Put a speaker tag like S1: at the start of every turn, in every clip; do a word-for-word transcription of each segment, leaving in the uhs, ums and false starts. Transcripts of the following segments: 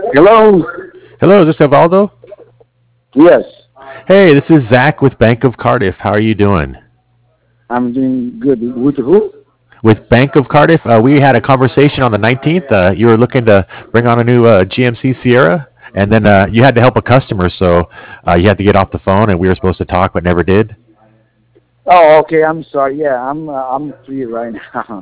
S1: Hello.
S2: Hello, is this Evaldo?
S1: Yes,
S2: Hey, this is Zach with Bank of Cardiff. How are you doing?
S1: I'm doing good. With who?
S2: With Bank of Cardiff, uh, we had a conversation on the nineteenth. Uh, you were looking to bring on a new uh, G M C Sierra, and then uh, you had to help a customer, so uh, you had to get off the phone, and we were supposed to talk, but never did.
S1: Oh, okay. I'm sorry. Yeah, I'm uh, I'm free right now.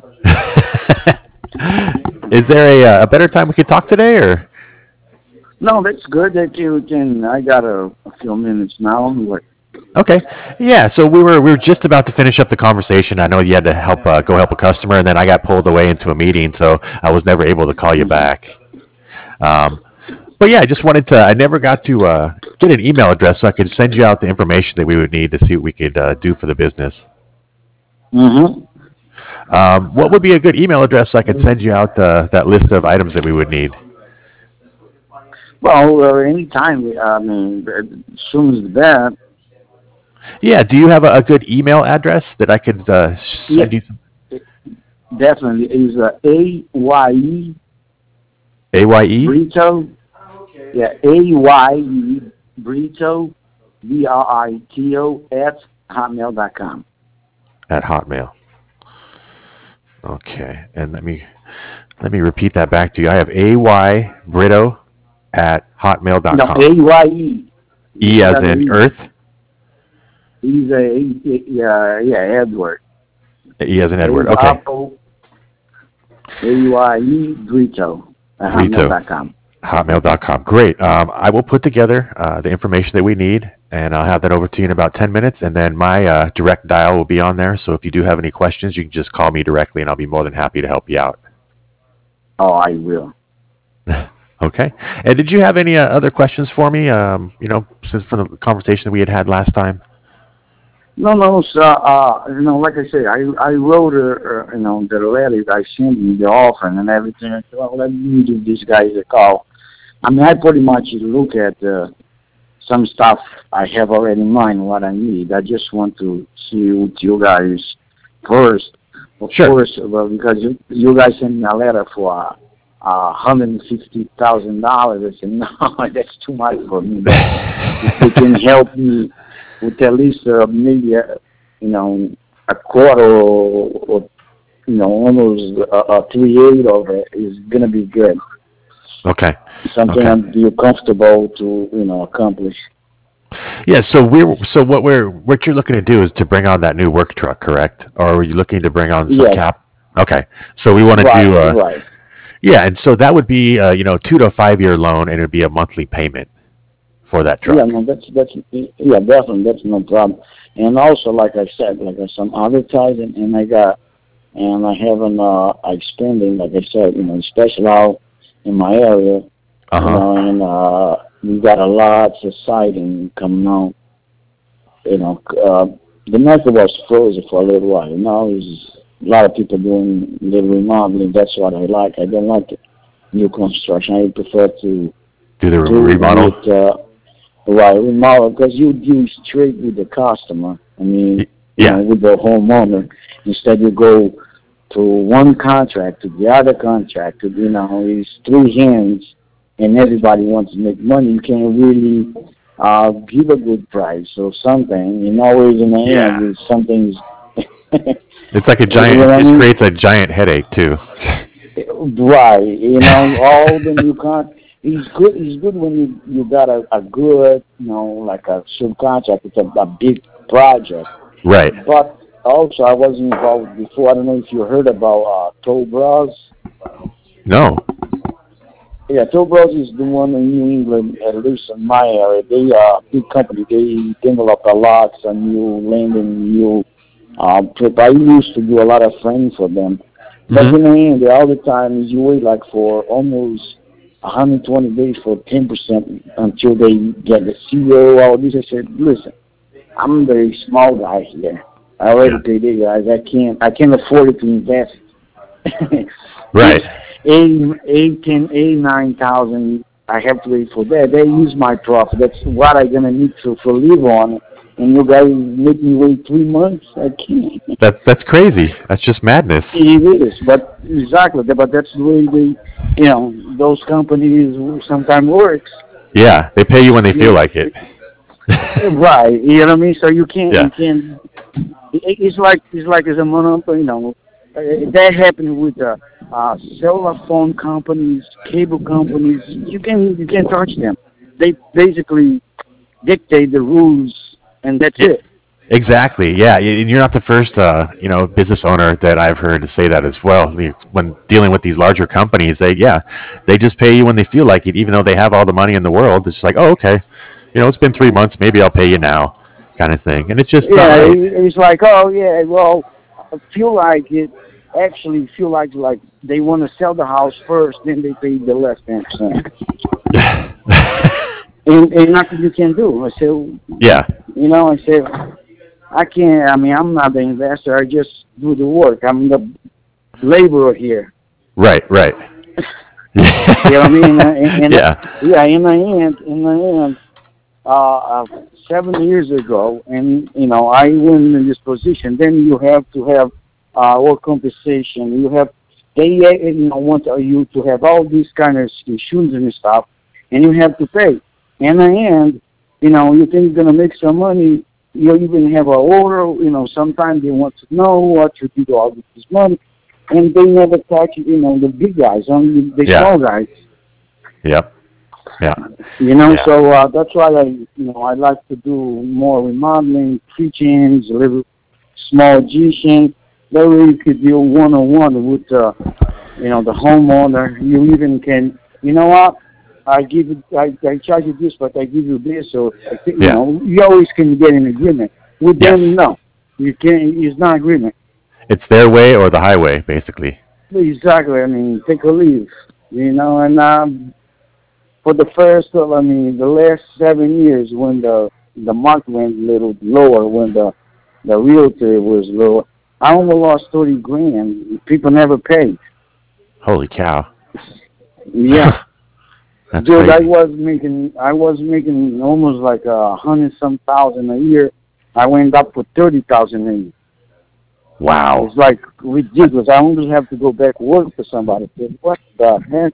S2: Is there a, uh, a better time we could talk today, or?
S1: No, that's good that you can. I got a, a few minutes now. What?
S2: Okay, yeah. So we were we were just about to finish up the conversation. I know you had to help uh, go help a customer, and then I got pulled away into a meeting, so I was never able to call you
S1: Mm-hmm.
S2: back. Um, But yeah, I just wanted to. I never got to uh, get an email address so I could send you out the information that we would need to see what we could uh, do for the business.
S1: Mm-hmm.
S2: Um, what would be a good email address so I could send you out uh, that list of items that we would need?
S1: Well, uh, anytime. I mean, as soon as that.
S2: Yeah, do you have a, a good email address that I could uh,
S1: Yeah,
S2: send you some?
S1: it definitely is uh, A Y E
S2: A Y E
S1: Brito. Yeah, A Y E Brito B R I T O at hotmail dot com.
S2: at Hotmail. Okay, and let me let me repeat that back to you. I have A Y Brito at hotmail dot
S1: No,
S2: com.
S1: A Y E.
S2: E
S1: You
S2: as
S1: got to
S2: in
S1: read.
S2: Earth.
S1: He's a he, he- yeah yeah Edward.
S2: E as in
S1: A
S2: Edward. Okay,
S1: Apple A Y E Brito at hotmail
S2: Brito.
S1: dot com.
S2: hotmail dot com. Great. Um, I will put together uh, the information that we need, and I'll have that over to you in about ten minutes. And then my uh, direct dial will be on there. So if you do have any questions, you can just call me directly, and I'll be more than happy to help you out.
S1: Oh, I will.
S2: Okay. And did you have any uh, other questions for me? Um, you know, since from the conversation that we had had last time.
S1: No, no, sir. Uh, you know, like I say, I I wrote uh, uh, you know the letter I sent you, the offer and everything. I said, well, let me give these guys a call. I mean, I pretty much look at uh, some stuff I have already in mind what I need. I just want to see with you guys first. Of
S2: Sure.
S1: course, well, because you, you guys sent me a letter for uh, hundred and fifty thousand dollars. I said, no, that's too much for me. But if they can help me with at least uh, maybe a, you know a quarter or, or you know almost a, a three eight of it is gonna be good.
S2: Okay.
S1: Something
S2: Okay.
S1: I'm feel comfortable to you know accomplish.
S2: Yeah. So we're so what we're what you're looking to do is to bring on that new work truck, correct? Or are you looking to bring on some
S1: Yes,
S2: cap? Okay. So we want to
S1: right,
S2: do uh,
S1: right.
S2: yeah, and so that would be uh, you know two to five year loan, and it'd be a monthly payment for that
S1: Yeah,
S2: truck.
S1: no, that's that's yeah, definitely that's no problem. And also, like I said, like I some advertising, and I got and I haven't uh expanding, like I said, you know, especially out in my area,
S2: Uh
S1: you know,
S2: huh.
S1: and uh we got a lot of siding coming out. You know, uh, the market was frozen for a little while. Now is a lot of people doing little remodeling. That's what I like. I don't like new construction. I prefer to
S2: Do the
S1: do
S2: remodel.
S1: with uh, right remodel because you deal straight with the customer. I mean,
S2: Y-
S1: you
S2: Yeah.
S1: know, with the homeowner. Instead, you go to one contract to the other contract. You know, it's three hands, and everybody wants to make money. You can't really uh, give a good price or something. And always in the end,
S2: Yeah.
S1: is something's.
S2: It's like a
S1: You know
S2: giant.
S1: what
S2: It
S1: I
S2: just
S1: mean?
S2: creates a giant headache too.
S1: Right. You know, all the new con. It's good. It's good when you you got a, a good, you know, like a subcontract. It's a, a big project.
S2: Right.
S1: But also, I was involved before. I don't know if you heard about uh, Toll Bros.
S2: No.
S1: Yeah, Toll Bros is the one in New England, at least in my area. They are a big company. They develop a lot of new land and new uh, trip. I used to do a lot of training for them. But
S2: Hmm.
S1: in the end, all the time is you wait like for almost one hundred twenty days for ten percent until they get the C E O, all this. I said, listen, I'm a very small guy here. I already
S2: Yeah.
S1: paid it, guys. I can't, I can't afford it to invest. This
S2: Right.
S1: A, A ten, A nine thousand, I have to wait for that. They use my profit. That's what I'm gonna need to, to live on. and you guys make me wait three months. I can't.
S2: That that's crazy. That's just madness.
S1: It is, but exactly, but that's the way they, you know, those companies sometimes works.
S2: Yeah, they pay you when they feel
S1: You,
S2: like it.
S1: right, you know what I mean. So you can't,
S2: Yeah.
S1: you can't. it- It's like it's like it's a monopoly, you know. Uh, That happened with uh, uh, cellular phone companies, cable companies. You can you can't touch them. They basically dictate the rules, and that's
S2: Yeah,
S1: it.
S2: exactly. Yeah, y- and you're not the first, uh, you know, business owner that I've heard to say that as well. I mean, when dealing with these larger companies, they, yeah, they just pay you when they feel like it, even though they have all the money in the world. It's just like, oh, okay, you know, it's been three months, maybe I'll pay you now, kind of thing, and it's just not
S1: Yeah,
S2: right.
S1: it- it's like, oh yeah, well, I feel like it. Actually, feel like like they want to sell the house first, then they pay the less ten percent, and and nothing you can do. I said,
S2: Yeah.
S1: you know, I said, I can't. I mean, I'm not the investor. I just do the work. I'm the laborer here.
S2: Right. Right.
S1: You know what I mean? And, and
S2: Yeah.
S1: yeah, in the end, in the end, uh, uh, seven years ago, and you know, I went in this position. Then you have to have uh, work compensation. You have they uh, you know want you to have all these kind of insurance and stuff, and you have to pay. In the end, you know, you think you're gonna make some money. You even have a order. You know, sometimes they want to know what you did all with this money, and they never touch you know the big guys, only the
S2: Yeah.
S1: small guys.
S2: Yep. Yeah.
S1: You know,
S2: Yeah.
S1: so uh, that's why I, you know, I like to do more remodeling, kitchens, a little small addition. That way you could deal one on one with, uh, you know, the homeowner. You even can, you know what? I give you, I, I charge you this, but I give you this, so I think, you
S2: Yeah.
S1: know, you always can get an agreement. With them,
S2: Yes.
S1: no, you can't. It's not agreement.
S2: It's their way or the highway, basically.
S1: Exactly. I mean, take or leave. You know, and um, for the first, uh, I mean, the last seven years when the the market went a little lower, when the the realtor was lower, I almost lost thirty grand. People never paid.
S2: Holy cow.
S1: Yeah,
S2: That's
S1: dude, I
S2: crazy.
S1: was making I was making almost like a hundred some thousand a year. I went up for thirty thousand a year.
S2: Wow.
S1: It's like ridiculous. I almost have to go back work for somebody. I said, what the heck?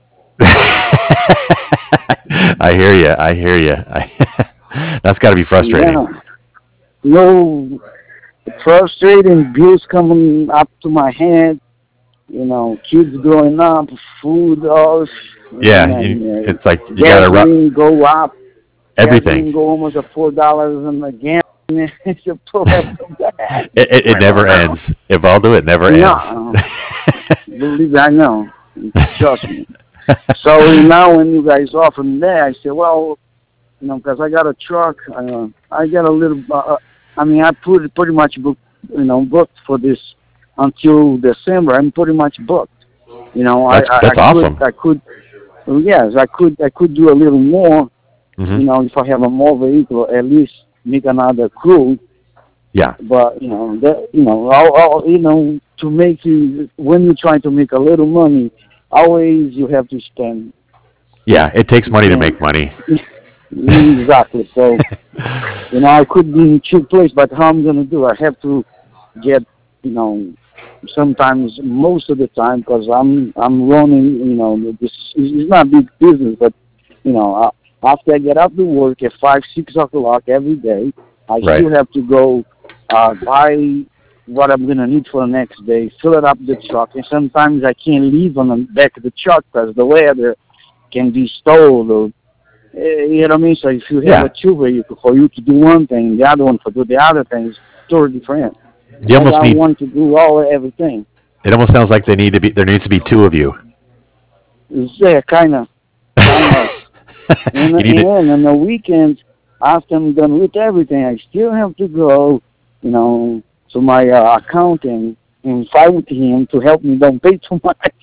S2: I hear you. I hear you. I, that's got to be frustrating.
S1: Yeah, no frustrating bills coming up to my head. You know, kids growing up, food, all,
S2: Yeah,
S1: and
S2: you,
S1: then
S2: it's like
S1: uh,
S2: you got to run
S1: gasoline go up.
S2: everything.
S1: Gasoline go almost at four dollars and a gallon. It's just so bad.
S2: It, it, it never ends. Evaldo, it never ends.
S1: No, believe me, I know. Trust me. So now when you guys offer me that, I say, well, you know, because I got a truck. Uh, I got a little. Uh, uh, I mean, I put it pretty much booked, you know, booked for this until December. I'm pretty much booked. You know, I,
S2: that's
S1: I, I
S2: that's
S1: could,
S2: awesome.
S1: I could, well, yes, I could, I could do a little more.
S2: Hmm.
S1: You know, if I have a more vehicle, at least make another crew.
S2: Yeah,
S1: But you know, that you know, all, all, you know, to make you when you're trying to make a little money, always you have to spend.
S2: yeah. It takes
S1: You
S2: money to
S1: can't
S2: make money.
S1: exactly. So you know, I could be in cheap place, but how I'm gonna do? I have to get, you know, sometimes most of the time because I'm I'm running. You know, this it's not big business, but you know, uh, after I get up to work at five six o'clock every day, I
S2: Right.
S1: still have to go uh, buy what I'm gonna need for the next day, fill it up the truck, and sometimes I can't leave on the back of the truck because the weather can be stalled or Eh, you know what I mean? So if you have
S2: Yeah.
S1: a two vehicle for you to do one thing, the other one for do the other thing, it's totally different.
S2: You
S1: I
S2: almost
S1: got
S2: need.
S1: one to do all everything.
S2: It almost sounds like they need to be. There needs to be two of you.
S1: It's yeah, kind of, kind of. And
S2: You need to.
S1: and on the weekends, after I'm done with everything, I still have to go, you know, to my uh, accountant and fight with him to help me don't pay too much.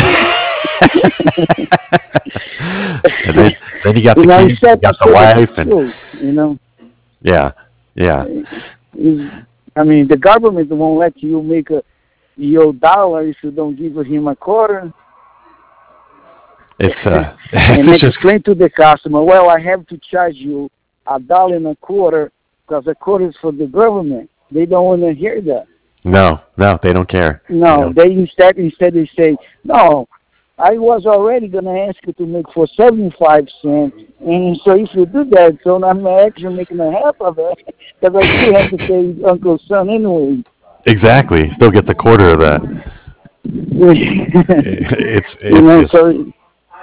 S2: And then, then you got
S1: you
S2: the
S1: know, he
S2: kids, you
S1: said to
S2: got the
S1: set up the
S2: wife, and
S1: schools, you know.
S2: yeah, yeah.
S1: Is I mean, the government won't let you make a your dollar if you don't give him a quarter,
S2: It's uh,
S1: and
S2: it's just
S1: explain to the customer, well, I have to charge you a dollar and a quarter because the quote is for the government. They don't want to hear that.
S2: No, no, they don't care.
S1: No,
S2: You know?
S1: they instead instead they say, no, I was already going to ask you to make for seventy-five cents, and so if you do that, so I'm actually making a half of it, because I still have to pay Uncle Son anyway.
S2: Exactly. Still get the quarter of that. It's
S1: you know,
S2: it's just
S1: so,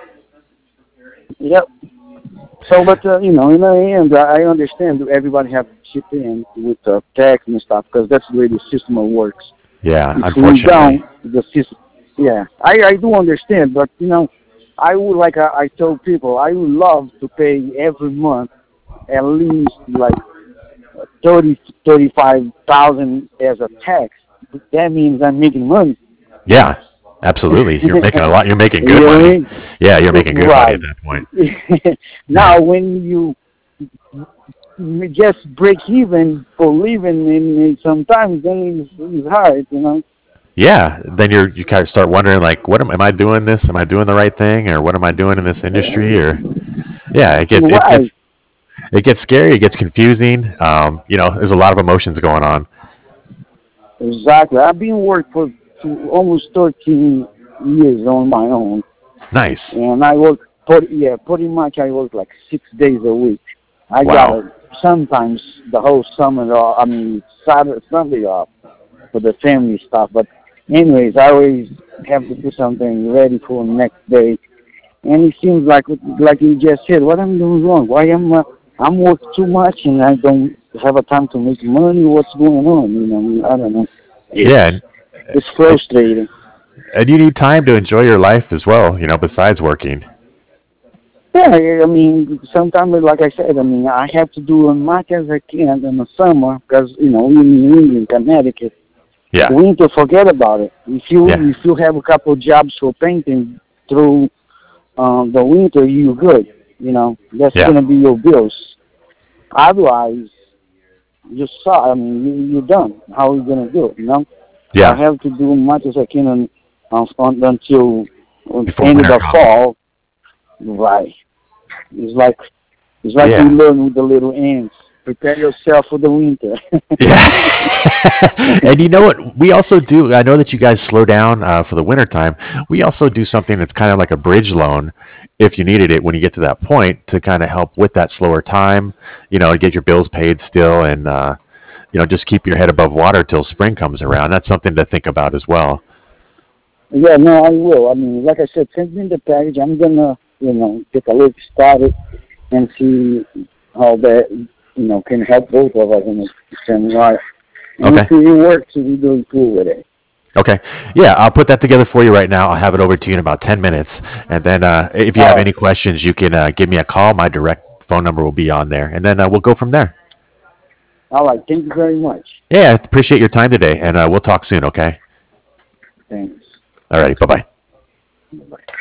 S1: yep. So, but, uh, you know, in the end, I understand that everybody have to chip in with uh, tax and stuff, because that's the way the system works.
S2: yeah.
S1: If we
S2: Unfortunately,
S1: don't, the system, yeah, I, I do understand, but, you know, I would, like I, I told people, I would love to pay every month at least like thirty, thirty-five thousand as a tax. That means I'm making money.
S2: yeah. Absolutely. You're making a lot. You're making
S1: You
S2: good
S1: know what I
S2: money.
S1: mean?
S2: Yeah, you're making good money at
S1: Right.
S2: that point.
S1: Now, when you you just break even for living, and sometimes then it's, it's hard, you know.
S2: Yeah, then you're you kind of start wondering like, what am am I doing this? Am I doing the right thing, or what am I doing in this industry? Or yeah, it gets it
S1: Right.
S2: gets it gets scary. It gets confusing. Um, you know, there's a lot of emotions going on.
S1: Exactly. I've been working for two, almost thirteen years on my own,
S2: Nice.
S1: and I work, pretty, yeah, pretty much I work like six days a week. I got
S2: Wow.
S1: a, sometimes the whole summer off, I mean, Saturday, Sunday off for the family stuff. But anyways, I always have to do something ready for the next day. And it seems like, like you just said, what I'm doing wrong? Why am I, I'm working too much and I don't have a time to make money? What's going on? You know, I don't know. It's,
S2: Yeah, and,
S1: it's
S2: and
S1: frustrating.
S2: and you need time to enjoy your life as well. You know, besides working.
S1: Yeah, I mean, sometimes, like I said, I mean, I have to do as much as I can in the summer because, you know, we in New England, Connecticut,
S2: Yeah,
S1: winter, forget about it. If you
S2: yeah,
S1: if you have a couple of jobs for painting through um, the winter, you're good. You know, that's
S2: yeah,
S1: gonna be your bills. Otherwise, you saw. I mean, you, you're done. How are you gonna do it? You know, so I
S2: yeah.
S1: have to do as much as I can on, on, on until uh,
S2: Before
S1: end of
S2: winter
S1: the
S2: comes.
S1: fall. Right. It's like it's like we
S2: Yeah.
S1: learn with the little ants. Prepare yourself for the winter.
S2: Yeah. And you know what? We also do. I know that you guys slow down uh, for the winter time. We also do something that's kind of like a bridge loan if you needed it when you get to that point to kind of help with that slower time, you know, get your bills paid still and, uh, you know, just keep your head above water till spring comes around. That's something to think about as well.
S1: Yeah, no, I will. I mean, like I said, send me the package. I'm gonna, you know, take a look, start it, and see how that, you know, can help both of us in this same life. And if
S2: Okay.
S1: it works, we do cool with it.
S2: Okay. Yeah, I'll put that together for you right now. I'll have it over to you in about ten minutes. And then uh, if you
S1: All
S2: have
S1: right.
S2: any questions, you can uh, give me a call. My direct phone number will be on there. And then uh, we'll go from there.
S1: All right. Thank you very much.
S2: Yeah, I appreciate your time today. And uh, we'll talk soon, okay?
S1: Thanks.
S2: All righty. Bye bye.
S1: Bye.